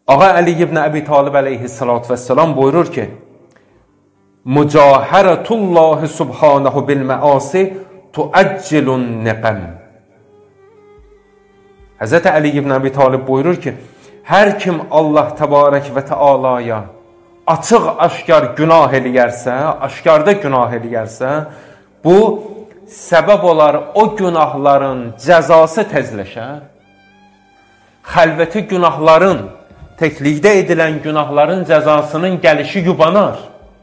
Ağa Əli ibn Əbi Talib əleyhissalatu vesselam buyurur ki, Mücahərətullahi subhanahu bil məasi tuəccilun nəqəm. Həzrəti Əli ibn Əbi Talib buyurur ki, hər kim Allah təbarək və təalaya açıq-aşkar günah eləyərsə, aşkarda günah eləyərsə, bu səbəb olar o günahların cəzası tezləşər, xəlvəti günahların, təklikdə edilən günahların cəzasının gəlişi yubanar.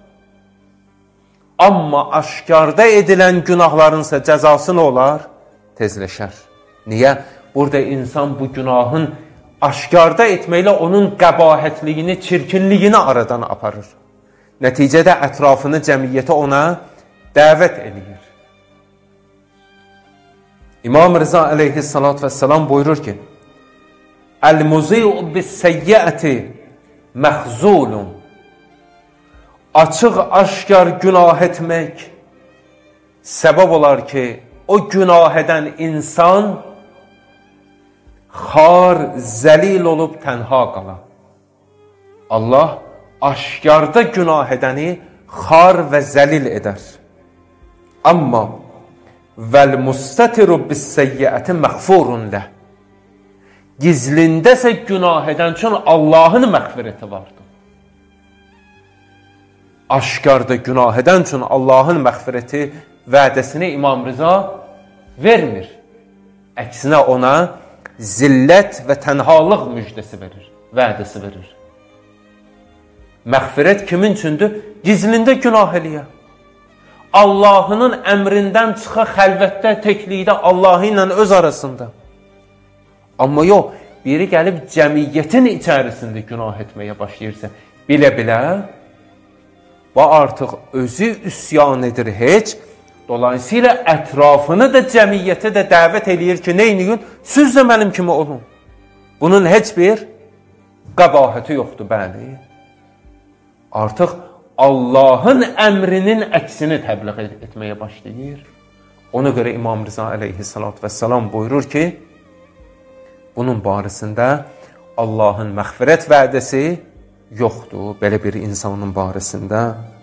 Amma aşkarda edilən günahlarınsa cəzası nə olar? Tezləşər. Niyə? Burada insan bu günahın aşkarda etməklə onun qəbahətliyini, çirkinliyini aradan aparır. Nəticədə ətrafını, cəmiyyəti ona dəvət edir. İmam Rıza əleyhissalatu vesselam buyurur ki, Əl-muzi'u bis-səyyəti məxzulun. Açıq-aşkar günah etmək səbəb olar ki, o günah edən insan xar, zəlil olub tənha qala. Allah aşkarda günah edəni xar və zəlil edər. Amma vəl-mustatiru bis-səyyəti məğfurun ləh. Gizlindəsə günah edən üçün Allahın məğfirəti vardır. Aşkarda günah edən üçün Allahın məğfirəti vədəsini İmam Rıza vermir. Əksinə ona zillət və tənhalıq müjdəsi verir, vədəsi verir. Məğfirət kimin üçündür? Gizlində günah eləyə. Allahının əmrindən çıxa xəlvətdə, təklikdə Allahı ilə öz arasında. Amma yox, biri gəlib cəmiyyətin içərisində günah etməyə başlayırsa, bilə-bilə, və artıq özü üsyan edir heç, dolayısıyla ətrafını da cəmiyyəti də dəvət eləyir ki, neyniyin? Siz də mənim kimi olun. Bunun heç bir qəbahəti yoxdur, bəli. Artıq Allahın əmrinin əksini təbliğ etməyə başlayır. Ona görə İmam Rıza əleyhissalatu vesselam buyurur ki, bunun barəsində Allahın məğfirət vədəsi yoxdur, belə bir insanın barəsində.